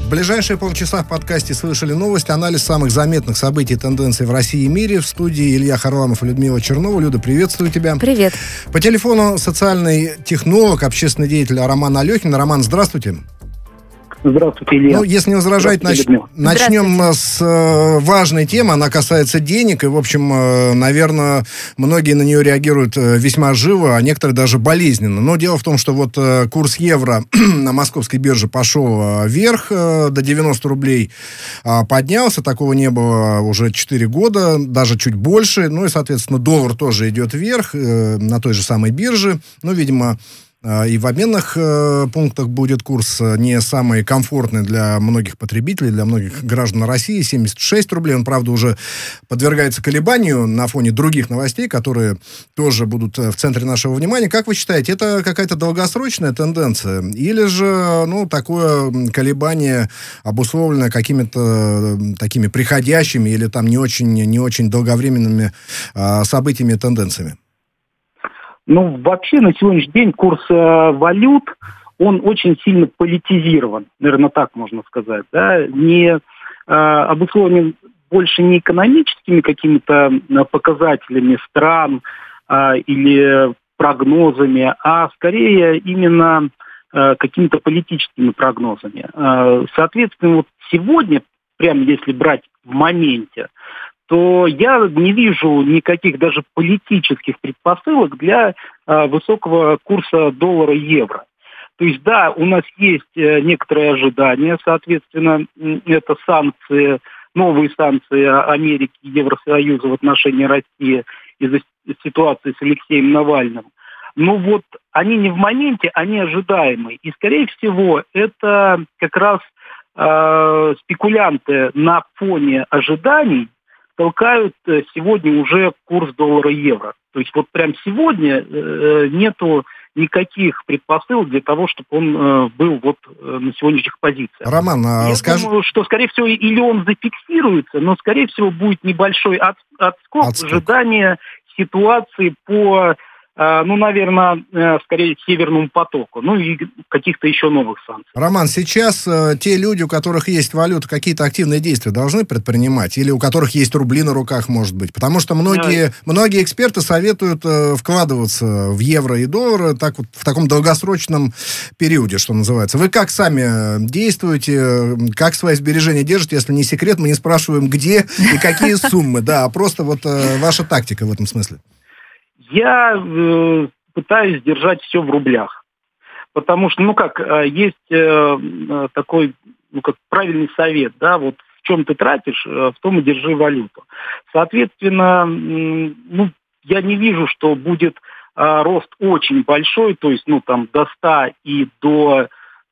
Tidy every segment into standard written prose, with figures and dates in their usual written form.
В ближайшие полчаса в подкасте «Слышали новости», анализ самых заметных событий и тенденций в России и мире. В студии Илья Харламов и Людмила Чернова. Люда, приветствую тебя. Привет. По телефону социальный технолог, общественный деятель Роман Алехин. Роман, здравствуйте. Здравствуйте, Илья. Ну, если не возражать, начнем с важной темы. Она касается денег. И, в общем, наверное, многие на нее реагируют весьма живо, а некоторые даже болезненно. Но дело в том, что вот курс евро на московской бирже пошел вверх, до 90 рублей поднялся. Такого не было уже 4 года, даже чуть больше. Ну и, соответственно, доллар тоже идет вверх на той же самой бирже. Ну, видимо, и в обменных пунктах будет курс не самый комфортный для многих потребителей, для многих граждан России. 76 рублей. Он, правда, уже подвергается колебанию на фоне других новостей, которые тоже будут в центре нашего внимания. Как вы считаете, это какая-то долгосрочная тенденция? Или же, такое колебание обусловлено какими-то такими приходящими или там не очень долговременными событиями и тенденциями? Вообще на сегодняшний день курс валют, он очень сильно политизирован, наверное, так можно сказать, да, не обусловлен больше не экономическими какими-то показателями стран или прогнозами, а скорее именно какими-то политическими прогнозами. Соответственно, вот сегодня, прямо если брать в моменте, то я не вижу никаких даже политических предпосылок для высокого курса доллара и евро. То есть, да, у нас есть некоторые ожидания, соответственно, это санкции, новые санкции Америки и Евросоюза в отношении России из-за ситуации с Алексеем Навальным. Но вот они не в моменте, они ожидаемые. И, скорее всего, это как раз спекулянты на фоне ожиданий толкают сегодня уже курс доллара и евро. То есть вот прям сегодня нету никаких предпосылок для того, чтобы он был вот на сегодняшних позициях. Роман, Я думаю, что, скорее всего, или он зафиксируется, но, скорее всего, будет небольшой отскок в ожидании ситуации по, наверное, скорее Северному потоку, и каких-то еще новых санкций. Роман, сейчас те люди, у которых есть валюта, какие-то активные действия должны предпринимать? Или у которых есть рубли на руках, может быть? Потому что многие эксперты советуют вкладываться в евро и доллары так вот, в таком долгосрочном периоде, что называется. Вы как сами действуете? Как свои сбережения держите? Если не секрет, мы не спрашиваем, где и какие суммы. Да, а просто вот ваша тактика в этом смысле. Я пытаюсь держать все в рублях, потому что, есть такой, правильный совет, да, вот в чем ты тратишь, в том и держи валюту. Соответственно, я не вижу, что будет рост очень большой, то есть, до 100 и до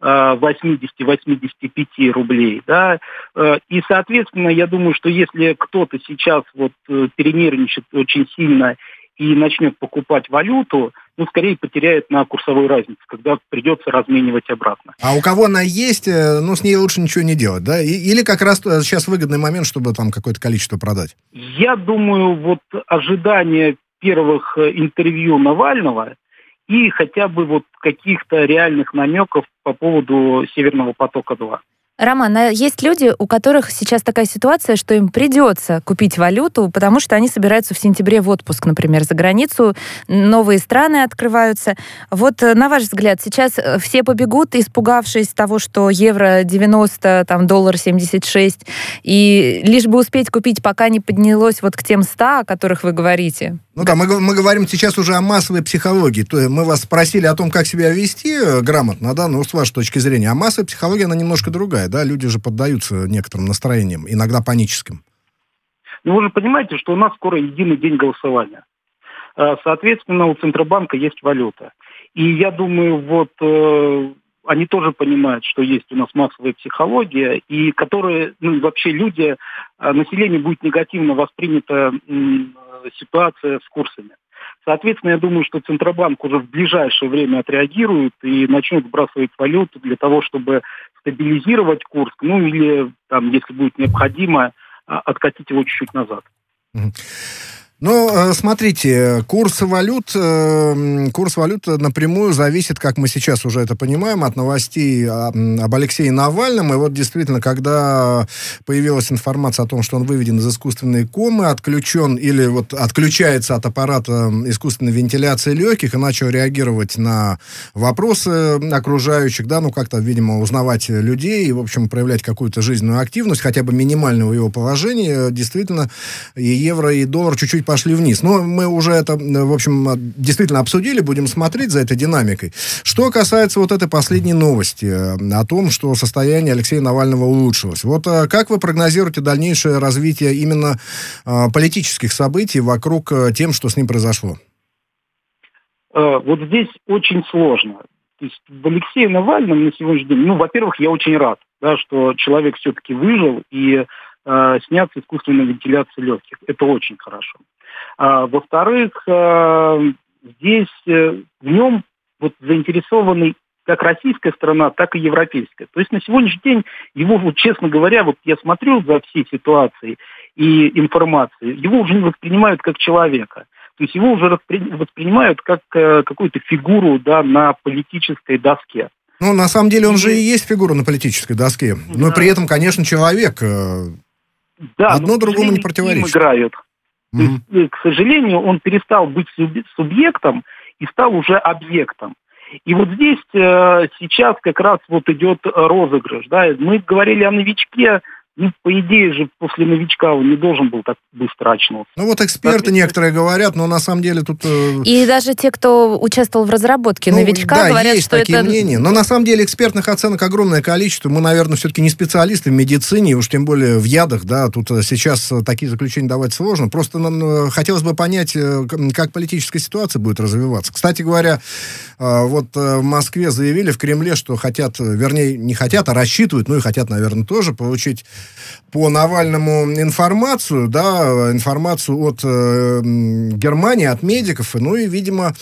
80-85 рублей, да, и, соответственно, я думаю, что если кто-то сейчас перенервничает очень сильно и начнет покупать валюту, скорее потеряет на курсовой разнице, когда придется разменивать обратно. А у кого она есть, с ней лучше ничего не делать, да? Или как раз сейчас выгодный момент, чтобы там какое-то количество продать? Я думаю, ожидание первых интервью Навального и хотя бы каких-то реальных намеков по поводу Северного потока-2. Роман, а есть люди, у которых сейчас такая ситуация, что им придется купить валюту, потому что они собираются в сентябре в отпуск, например, за границу, новые страны открываются. Вот, на ваш взгляд, сейчас все побегут, испугавшись того, что евро 90, доллар 76, и лишь бы успеть купить, пока не поднялось к тем 100, о которых вы говорите? Мы говорим сейчас уже о массовой психологии. То есть мы вас спросили о том, как себя вести грамотно, да, с вашей точки зрения. А массовая психология, она немножко другая, да? Люди же поддаются некоторым настроениям, иногда паническим. Вы же понимаете, что у нас скоро единый день голосования. Соответственно, у Центробанка есть валюта. И я думаю, они тоже понимают, что есть у нас массовая психология, и которые, вообще люди, население будет негативно воспринято ситуация с курсами. Соответственно, я думаю, что Центробанк уже в ближайшее время отреагирует и начнет сбрасывать валюту для того, чтобы стабилизировать курс, или, если будет необходимо, откатить его чуть-чуть назад. Ну, смотрите, курс валют напрямую зависит, как мы сейчас уже это понимаем, от новостей об Алексее Навальном. И вот действительно, когда появилась информация о том, что он выведен из искусственной комы, отключен или вот отключается от аппарата искусственной вентиляции легких и начал реагировать на вопросы окружающих, да, ну, как-то, видимо, узнавать людей и, в общем, проявлять какую-то жизненную активность, хотя бы минимального его положения, действительно, и евро, и доллар чуть-чуть пошли вниз. Но мы уже это, в общем, действительно обсудили, будем смотреть за этой динамикой. Что касается вот этой последней новости о том, что состояние Алексея Навального улучшилось. Вот как вы прогнозируете дальнейшее развитие именно политических событий вокруг тем, что с ним произошло? Вот здесь очень сложно. То есть в Алексее Навальном на сегодняшний день, ну, во-первых, я очень рад, да, что человек все-таки выжил и снят с искусственной вентиляции легких. Это очень хорошо. Во-вторых, здесь в нем вот заинтересованы как российская сторона, так и европейская. То есть на сегодняшний день его, вот, честно говоря, вот я смотрю за всей ситуацией и информацией, его уже не воспринимают как человека. То есть его уже воспринимают как какую-то фигуру, да, на политической доске. Ну, на самом деле он же и есть фигура на политической доске. Но при этом, конечно, человек. Да, одно другому не противоречит. Играют. То есть, к сожалению, он перестал быть субъектом и стал уже объектом. И вот здесь сейчас как раз вот идет розыгрыш. Да? Мы говорили о новичке. Ну, по идее же, после новичка он не должен был так быстро очнуться. Ну, вот эксперты некоторые говорят, но на самом деле тут... И даже те, кто участвовал в разработке новичка, да, говорят, есть что такие это... мнения. Но на самом деле экспертных оценок огромное количество. Мы, наверное, все-таки не специалисты в медицине, уж тем более в ядах, да, тут сейчас такие заключения давать сложно. Просто нам хотелось бы понять, как политическая ситуация будет развиваться. Кстати говоря, вот в Москве заявили в Кремле, что хотят, вернее, не хотят, а рассчитывают, ну и хотят, наверное, тоже получить по Навальному информацию, да, информацию от Германии, от медиков, ну и, видимо,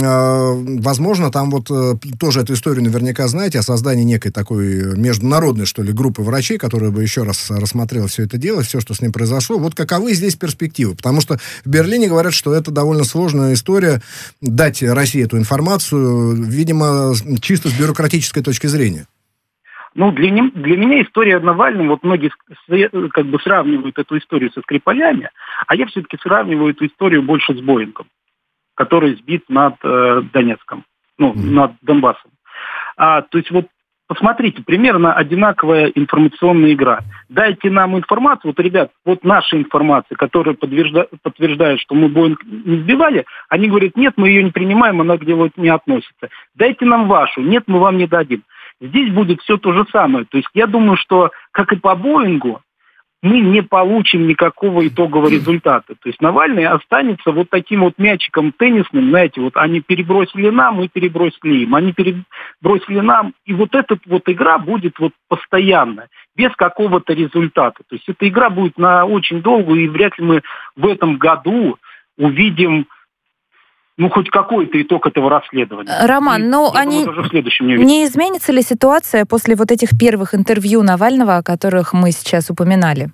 возможно, там вот тоже эту историю наверняка знаете, о создании некой такой международной, что ли, группы врачей, которая бы еще раз рассмотрела все это дело, все, что с ним произошло. Вот каковы здесь перспективы? Потому что в Берлине говорят, что это довольно сложная история, дать России эту информацию, видимо, чисто с бюрократической точки зрения. Ну, для меня история Навального, вот многие как бы сравнивают эту историю со Скрипалями, а я все-таки сравниваю эту историю больше с Боингом, который сбит над Донецком, над Донбассом. То есть вот посмотрите, примерно одинаковая информационная игра. Дайте нам информацию, вот, ребят, вот наша информация, которая подтверждает, что мы Боинг не сбивали, они говорят, нет, мы ее не принимаем, она к делу не относится. Дайте нам вашу, нет, мы вам не дадим. Здесь будет все то же самое. То есть я думаю, что, как и по Боингу, мы не получим никакого итогового результата. То есть Навальный останется вот таким вот мячиком теннисным, знаете, вот они перебросили нам, мы перебросили им. Они перебросили нам, и вот эта вот игра будет вот постоянно, без какого-то результата. То есть эта игра будет на очень долгую, и вряд ли мы в этом году увидим хоть какой-то итог этого расследования. Роман, не изменится ли ситуация после вот этих первых интервью Навального, о которых мы сейчас упоминали?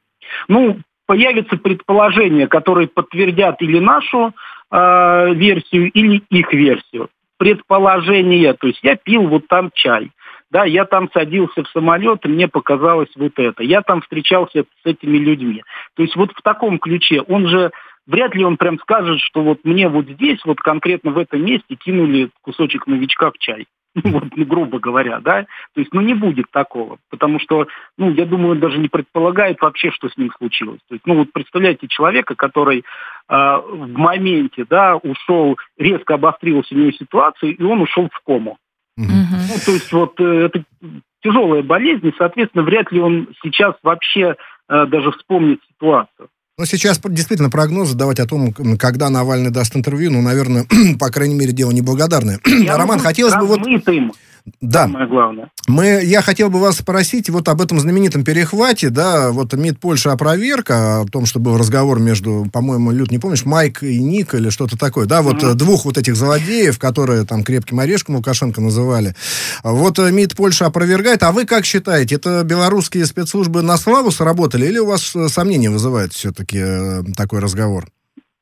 Появятся предположения, которые подтвердят или нашу версию, или их версию. Предположение, то есть я пил вот там чай, да, я там садился в самолет, и мне показалось вот это. Я там встречался с этими людьми. То есть вот в таком ключе. Он же вряд ли он прям скажет, что вот мне вот здесь, вот конкретно в этом месте кинули кусочек новичка в чай. Грубо говоря, да. То есть, не будет такого. Потому что, я думаю, он даже не предполагает вообще, что с ним случилось. То есть, представляете человека, который в моменте, да, ушел, резко обострилась у него ситуация, и он ушел в кому. То есть, это тяжелая болезнь, и, соответственно, вряд ли он сейчас вообще даже вспомнит ситуацию. Сейчас действительно прогнозы давать о том, когда Навальный даст интервью, наверное, по крайней мере, дело неблагодарное. Роман, хотелось бы Да. Самое главное. Я хотел бы вас спросить вот об этом знаменитом перехвате, да, вот МИД Польши опроверка, о том, что был разговор между, по-моему, Люд, не помнишь, Майк и Ник или что-то такое, да, вот двух вот этих злодеев, которые там крепким орешком Лукашенко называли. Вот МИД Польши опровергает, а вы как считаете, это белорусские спецслужбы на славу сработали или у вас сомнения вызывает все-таки такой разговор?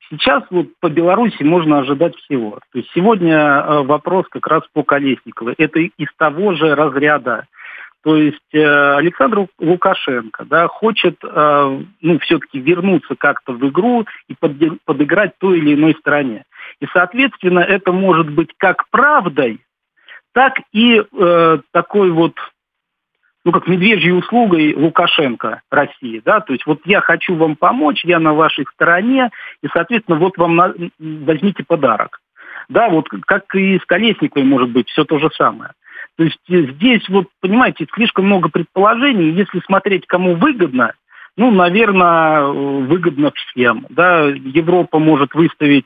сейчас вот по Беларуси можно ожидать всего. То есть сегодня вопрос как раз по Колесниковой. Это из того же разряда. То есть Александр Лукашенко, да, хочет все-таки вернуться как-то в игру и подыграть той или иной стороне. И, соответственно, это может быть как правдой, так и такой вот, как медвежьей услугой Лукашенко России, да, то есть вот я хочу вам помочь, я на вашей стороне, и, соответственно, вот вам возьмите подарок. Да, вот как и с Колесниковой может быть все то же самое. То есть здесь, вот, понимаете, слишком много предположений. Если смотреть, кому выгодно, наверное, выгодно всем. Да? Европа может выставить,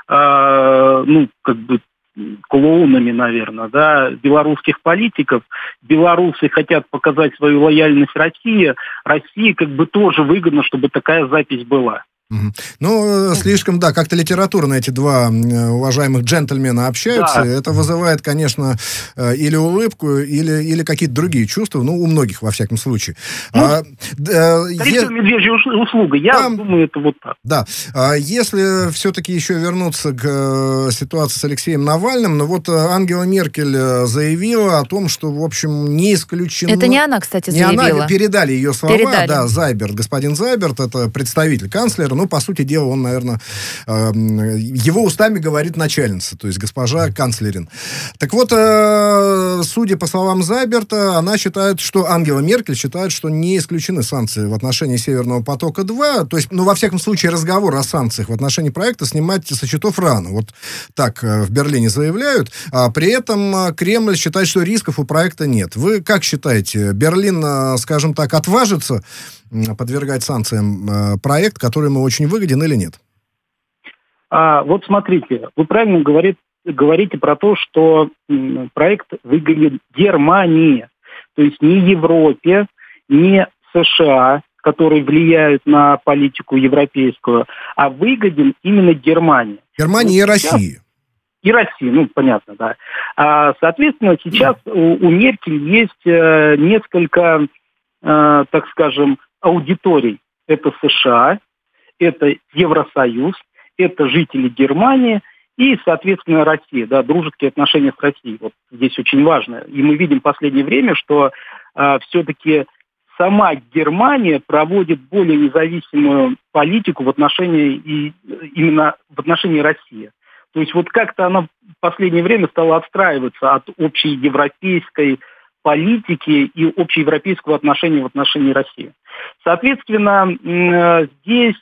клоунами, наверное, да, белорусских политиков. Белорусы хотят показать свою лояльность России. России тоже выгодно, чтобы такая запись была. Слишком, да, как-то литературно эти два уважаемых джентльмена общаются. Да. Это вызывает, конечно, или улыбку, или какие-то другие чувства, у многих, во всяком случае. Медвежья услуга, я думаю, это вот так. Да. Если все-таки еще вернуться к ситуации с Алексеем Навальным, Ангела Меркель заявила о том, что, в общем, не исключено... Это не она, кстати, заявила. Не она, передали ее слова, да, Зайберт, господин Зайберт, это представитель канцлера, по сути дела, он, наверное, его устами говорит начальница, то есть госпожа канцлерин. Так вот, судя по словам Зайберта, Ангела Меркель считает, что не исключены санкции в отношении Северного потока-2, то есть, во всяком случае, разговор о санкциях в отношении проекта снимать со счетов рано. Вот так в Берлине заявляют, а при этом Кремль считает, что рисков у проекта нет. Вы как считаете, Берлин, скажем так, отважится подвергать санкциям проект, который ему очень выгоден, или нет? Вот смотрите, вы правильно говорите про то, что проект выгоден Германии, то есть не Европе, не США, которые влияют на политику европейскую, а выгоден именно Германии. Германии и России. И России, понятно, да. Соответственно, сейчас у Меркель есть несколько, так скажем, аудиторий. Это США, это Евросоюз, это жители Германии и, соответственно, Россия, да, дружеские отношения с Россией. Вот здесь очень важно. И мы видим в последнее время, что все-таки сама Германия проводит более независимую политику именно в отношении России. То есть как-то она в последнее время стала отстраиваться от общей европейской политики и общеевропейского отношения в отношении России. Соответственно, здесь,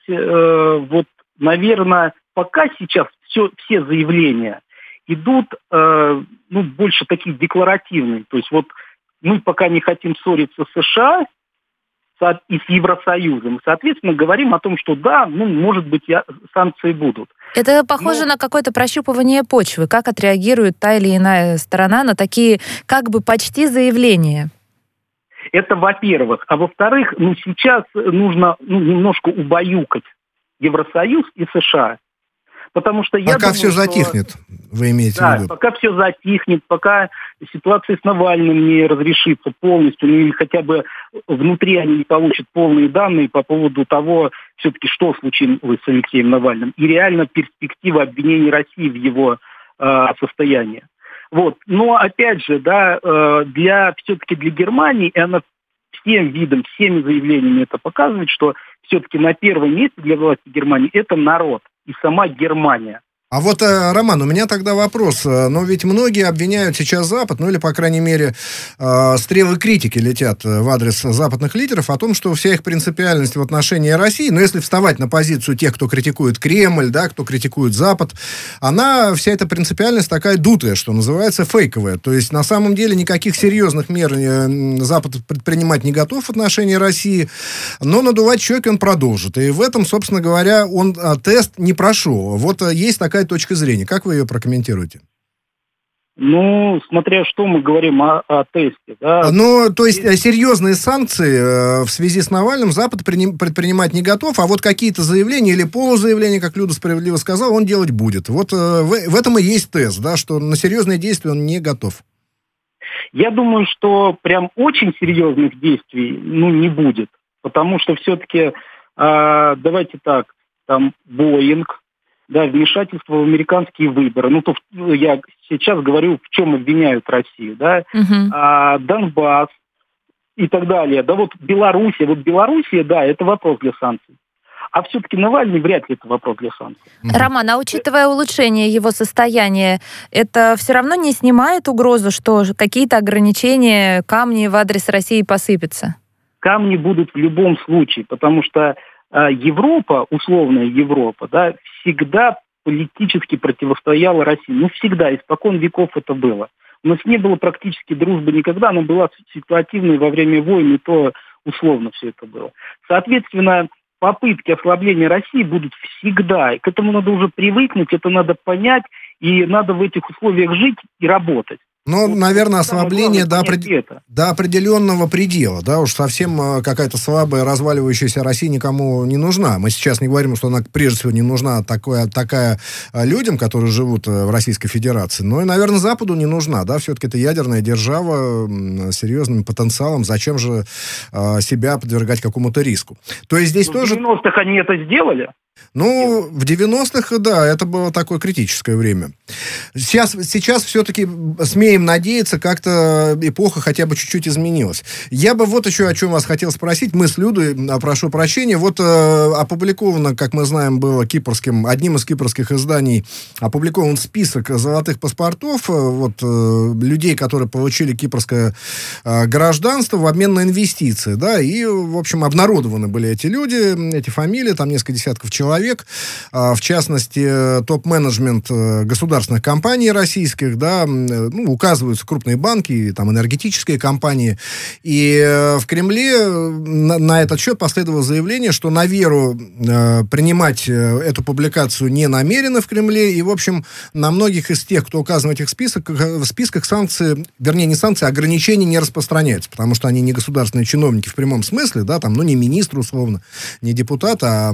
наверное, пока сейчас все заявления идут, больше такие декларативные. То есть мы пока не хотим ссориться с США и с Евросоюзом. Соответственно, говорим о том, что да, может быть, санкции будут. Это похоже на какое-то прощупывание почвы. Как отреагирует та или иная сторона на такие почти заявления? Это во-первых. А во-вторых, сейчас нужно немножко убаюкать Евросоюз и США. Потому что я думаю, все затихнет, вы имеете в виду? Пока все затихнет, пока ситуация с Навальным не разрешится полностью, или хотя бы внутри они не получат полные данные по поводу того, все-таки, что случилось с Алексеем Навальным, и реально перспектива обвинений России в его состоянии. Но опять же, все-таки для Германии, и она всеми заявлениями это показывает, что все-таки на первом месте для власти Германии это народ и сама Германия. А Роман, у меня тогда вопрос. Но ведь многие обвиняют сейчас Запад, или, по крайней мере, стрелы критики летят в адрес западных лидеров о том, что вся их принципиальность в отношении России, если вставать на позицию тех, кто критикует Кремль, да, кто критикует Запад, вся эта принципиальность такая дутая, что называется, фейковая. То есть, на самом деле, никаких серьезных мер Запад предпринимать не готов в отношении России, но надувать щеки он продолжит. И в этом, собственно говоря, он тест не прошел. Есть такая точка зрения. Как вы ее прокомментируете? Смотря что мы говорим о тесте. Да? То есть серьезные санкции в связи с Навальным Запад предпринимать не готов, а какие-то заявления или полузаявления, как Люда справедливо сказала, он делать будет. В этом и есть тест, да, что на серьезные действия он не готов. Я думаю, что прям очень серьезных действий не будет. Потому что все-таки, давайте так, Боинг, да, вмешательство в американские выборы. Ну, то я сейчас говорю, в чем обвиняют Россию, да, Донбасс и так далее. Да, вот Белоруссия, да, это вопрос для санкций. А все-таки Навальный вряд ли это вопрос для санкций. Роман, а учитывая улучшение его состояния, это все равно не снимает угрозу, что какие-то ограничения, камни в адрес России посыпятся? Камни будут в любом случае, потому что Европа, условная Европа, да, всегда политически противостояла России. Ну, всегда, испокон веков это было. У нас не было практически дружбы никогда, она была ситуативной во время войн, и то условно все это было. Соответственно, попытки ослабления России будут всегда. И к этому надо уже привыкнуть, это надо понять, и надо в этих условиях жить и работать. Ну, вот, наверное, ослабление до определенного предела, да, уж совсем какая-то слабая, разваливающаяся Россия никому не нужна. Мы сейчас не говорим, что она, прежде всего, не нужна такая людям, которые живут в Российской Федерации, но и, наверное, Западу не нужна, да, все-таки это ядерная держава с серьезным потенциалом, зачем же себя подвергать какому-то риску? То есть здесь тоже... В 90-х они это сделали? Ну, в 90-х, да, это было такое критическое время. Сейчас все-таки смеем надеяться, как-то эпоха хотя бы чуть-чуть изменилась. Я бы вот еще о чем вас хотел спросить. Мы с Людой, прошу прощения, вот опубликовано, как мы знаем, было одним из кипрских изданий опубликован список золотых паспортов вот, людей, которые получили кипрское гражданство в обмен на инвестиции, да, и, в общем, обнародованы были эти люди, эти фамилии, там несколько десятков человек, в частности, топ-менеджмент государственных компаний российских, да, ну, указываются крупные банки, там, энергетические компании, и в Кремле на этот счет последовало заявление, что на веру принимать эту публикацию не намерены в Кремле, и, в общем, на многих из тех, кто указан в этих списках санкции, вернее, не санкции, а ограничения не распространяются, потому что они не государственные чиновники в прямом смысле, да, там, ну, не министр, условно, не депутат, а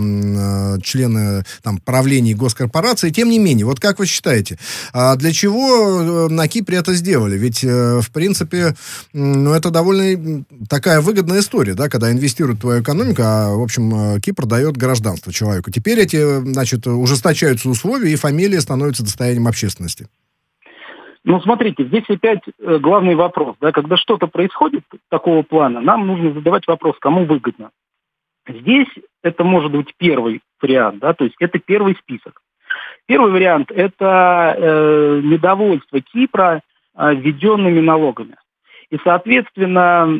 члены там, правлений госкорпораций. Тем не менее, вот как вы считаете, для чего на Кипре это сделали? Ведь, в принципе, ну, это довольно такая выгодная история, да, когда инвестируют в твою экономику, а, в общем, Кипр дает гражданство человеку. Теперь эти, значит, ужесточаются условия, и фамилии становятся достоянием общественности. Ну, смотрите, здесь опять главный вопрос, да, когда что-то происходит такого плана, нам нужно задавать вопрос, кому выгодно. Здесь это может быть первый вариант, да, то есть это первый список. Первый вариант – это недовольство Кипра введенными налогами. И, соответственно,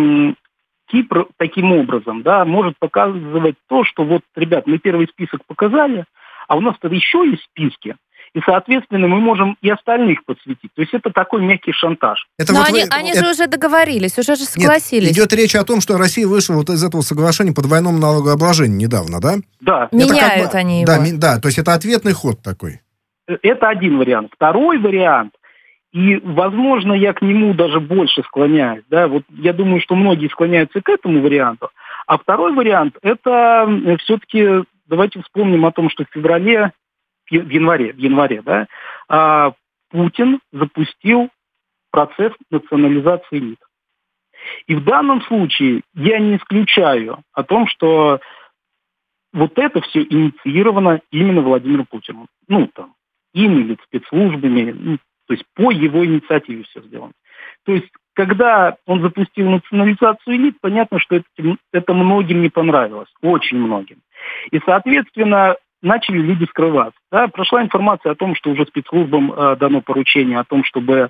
Кипр таким образом, да, может показывать то, что вот, ребят, мы первый список показали, а у нас тут еще есть списки. И, соответственно, мы можем и остальных подсветить. То есть это такой мягкий шантаж. Но вот они же уже договорились, уже же согласились. Нет, идет речь о том, что Россия вышла вот из этого соглашения по двойному налогообложению недавно, да? Да. Меняют они его. Да, то есть это ответный ход такой. Это один вариант. Второй вариант, и, возможно, я к нему даже больше склоняюсь, да, вот я думаю, что многие склоняются к этому варианту. А второй вариант, это все-таки, давайте вспомним о том, что в январе, да, Путин запустил процесс национализации элит. И в данном случае я не исключаю о том, что вот это все инициировано именно Владимиром Путиным. Ну, там, им или спецслужбами, то есть по его инициативе все сделано. То есть, когда он запустил национализацию элит, понятно, что это многим не понравилось, очень многим. И, соответственно, начали люди скрываться. Да? Прошла информация о том, что уже спецслужбам дано поручение о том, чтобы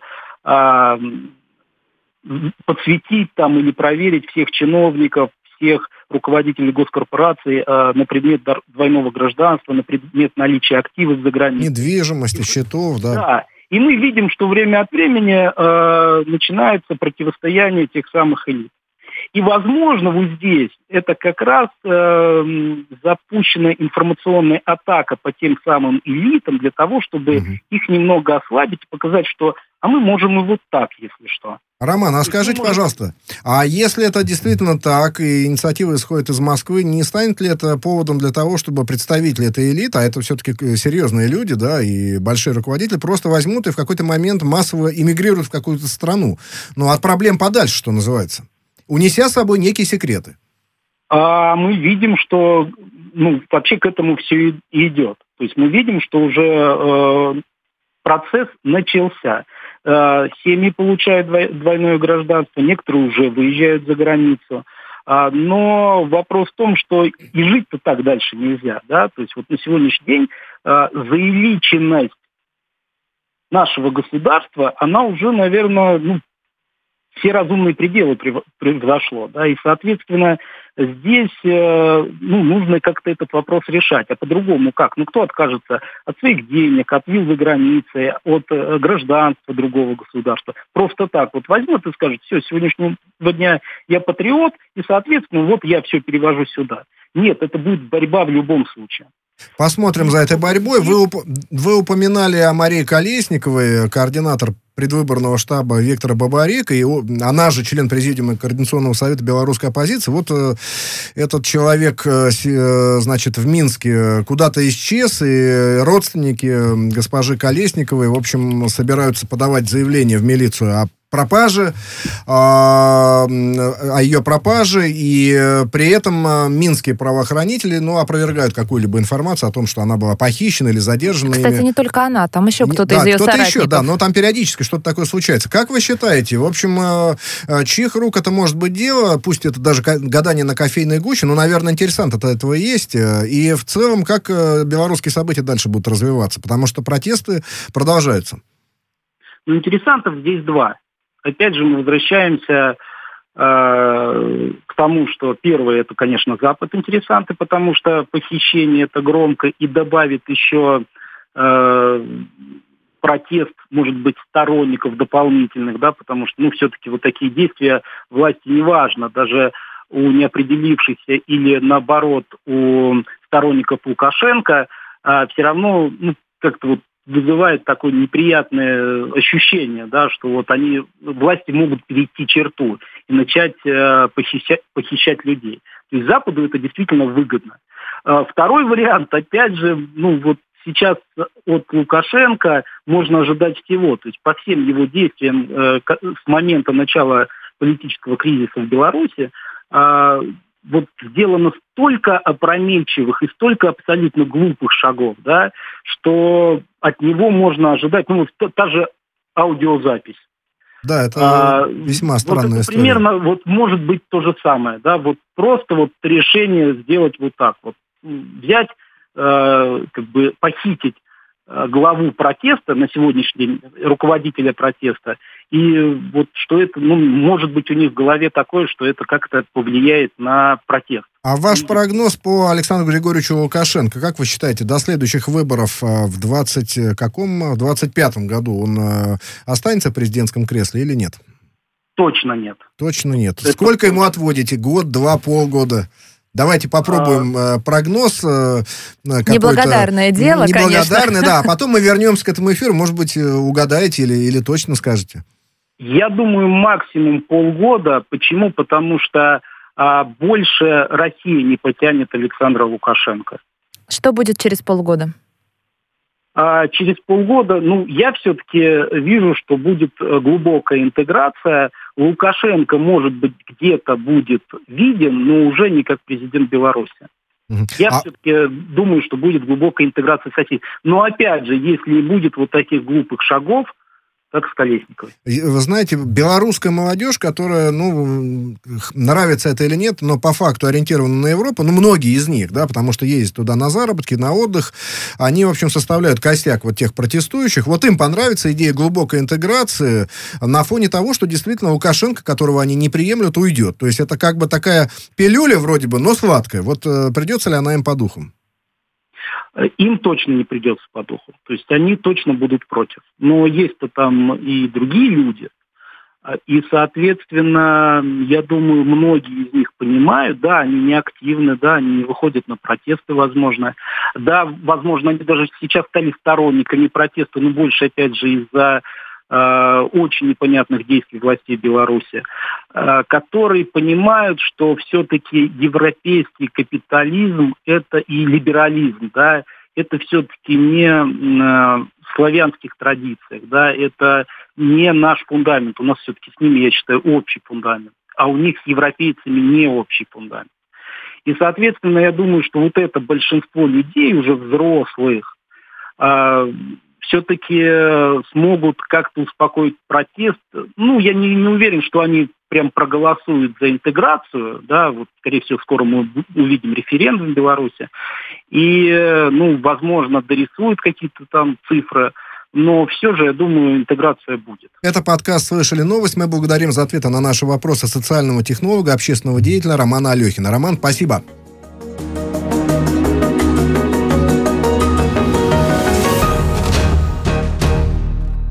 подсветить там или проверить всех чиновников, всех руководителей госкорпораций на предмет двойного гражданства, на предмет наличия активов за границей. Недвижимости, счетов, да. Да. И мы видим, что время от времени начинается противостояние тех самых элит. И, возможно, вот здесь это как раз запущена информационная атака по тем самым элитам для того, чтобы их немного ослабить и показать, что мы можем и вот так, если что. Роман, а скажите, пожалуйста, а если это действительно так, и инициатива исходит из Москвы, не станет ли это поводом для того, чтобы представители этой элиты, а это все-таки серьезные люди, да, и большие руководители, просто возьмут и в какой-то момент массово эмигрируют в какую-то страну? Ну, от проблем подальше, что называется. Унеся с собой некие секреты. Мы видим, что вообще к этому все и идет. То есть мы видим, что уже процесс начался. Семьи получают двойное гражданство, некоторые уже выезжают за границу. Но вопрос в том, что и жить-то так дальше нельзя. Да? То есть вот на сегодняшний день заиличенность нашего государства, она уже, наверное, все разумные пределы превзошло. Да? И, соответственно, здесь нужно как-то этот вопрос решать. А по-другому как? Кто откажется от своих денег, от виз за границей, от гражданства другого государства? Просто так вот возьмет и скажет: все, с сегодняшнего дня я патриот, и, соответственно, вот я все перевожу сюда. Нет, это будет борьба в любом случае. Посмотрим за этой борьбой. Вы упоминали о Марии Колесниковой, координатор предвыборного штаба Виктора Бабарика, и она же член президиума Координационного совета белорусской оппозиции. Вот этот человек, значит, в Минске куда-то исчез, и родственники госпожи Колесниковой, в общем, собираются подавать заявление в милицию о пропаже, о ее пропаже, и при этом минские правоохранители, опровергают какую-либо информацию о том, что она была похищена или задержана. Кстати, не только она, там еще кто-то из ее соратников. Еще, да, но там периодически что-то такое случается. Как вы считаете, в общем, чьих рук это может быть дело, пусть это даже гадание на кофейной гуще, но, наверное, интересант от этого есть, и в целом, как белорусские события дальше будут развиваться, потому что протесты продолжаются. Интересантов здесь два. Опять же, мы возвращаемся к тому, что первое, это, конечно, Запад интересанты, потому что похищение это громко, и добавит еще протест, может быть, сторонников дополнительных, да, потому что, все-таки вот такие действия власти не важно, даже у неопределившихся или, наоборот, у сторонников Лукашенко, все равно, как-то вот вызывает такое неприятное ощущение, да, что вот власти могут перейти черту и начать похищать людей. То есть Западу это действительно выгодно. Второй вариант, опять же, сейчас от Лукашенко можно ожидать всего. То есть по всем его действиям с момента начала политического кризиса в Беларуси сделано столько опрометчивых и столько абсолютно глупых шагов, да, что от него можно ожидать, та же аудиозапись. Да, это весьма странная история. Примерно может быть то же самое, да, просто решение сделать вот так вот, взять, похитить главу протеста на сегодняшний день, руководителя протеста, и что это, может быть у них в голове такое, что это как-то повлияет на протест. А ваш прогноз по Александру Григорьевичу Лукашенко, как вы считаете, до следующих выборов в 25-м году он останется в президентском кресле или нет? Точно нет. Точно нет. Сколько ему отводите? Год, два, полгода? Давайте попробуем прогноз. Неблагодарное дело, неблагодарное, да. А потом мы вернемся к этому эфиру. Может быть, угадаете или точно скажете? Я думаю, максимум полгода. Почему? Потому что больше Россия не потянет Александра Лукашенко. Что будет через полгода? Через полгода, я все-таки вижу, что будет глубокая интеграция. Лукашенко, может быть, где-то будет виден, но уже не как президент Беларуси. Я все-таки думаю, что будет глубокая интеграция с Россией. Но опять же, если не будет таких глупых шагов, как с Колесниковой. Вы знаете, белорусская молодежь, которая, нравится это или нет, но по факту ориентирована на Европу, многие из них, да, потому что ездят туда на заработки, на отдых, они, в общем, составляют костяк тех протестующих. Им понравится идея глубокой интеграции на фоне того, что действительно Лукашенко, которого они не приемлют, уйдет. То есть это такая пилюля вроде бы, но сладкая. Придется ли она им по духам? Им точно не придется по духу. То есть они точно будут против. Но есть-то там и другие люди. И, соответственно, я думаю, многие из них понимают, да, они не активны, да, они не выходят на протесты, возможно. Да, возможно, они даже сейчас стали сторонниками протеста, но больше, опять же, из-за очень непонятных действий властей Беларуси, которые понимают, что все-таки европейский капитализм это и либерализм, да, это все-таки не в славянских традициях, да, это не наш фундамент. У нас все-таки с ними, я считаю, общий фундамент, а у них с европейцами не общий фундамент. И, соответственно, я думаю, что вот это большинство людей, уже взрослых, все-таки смогут как-то успокоить протест. Ну, я не уверен, что они прям проголосуют за интеграцию, да, вот, скорее всего, скоро мы увидим референдум в Беларуси, и, ну, возможно, дорисуют какие-то там цифры, но все же, я думаю, интеграция будет. Это подкаст «Слышали новость». Мы благодарим за ответы на наши вопросы социального технолога, общественного деятеля Романа Алехина. Роман, спасибо.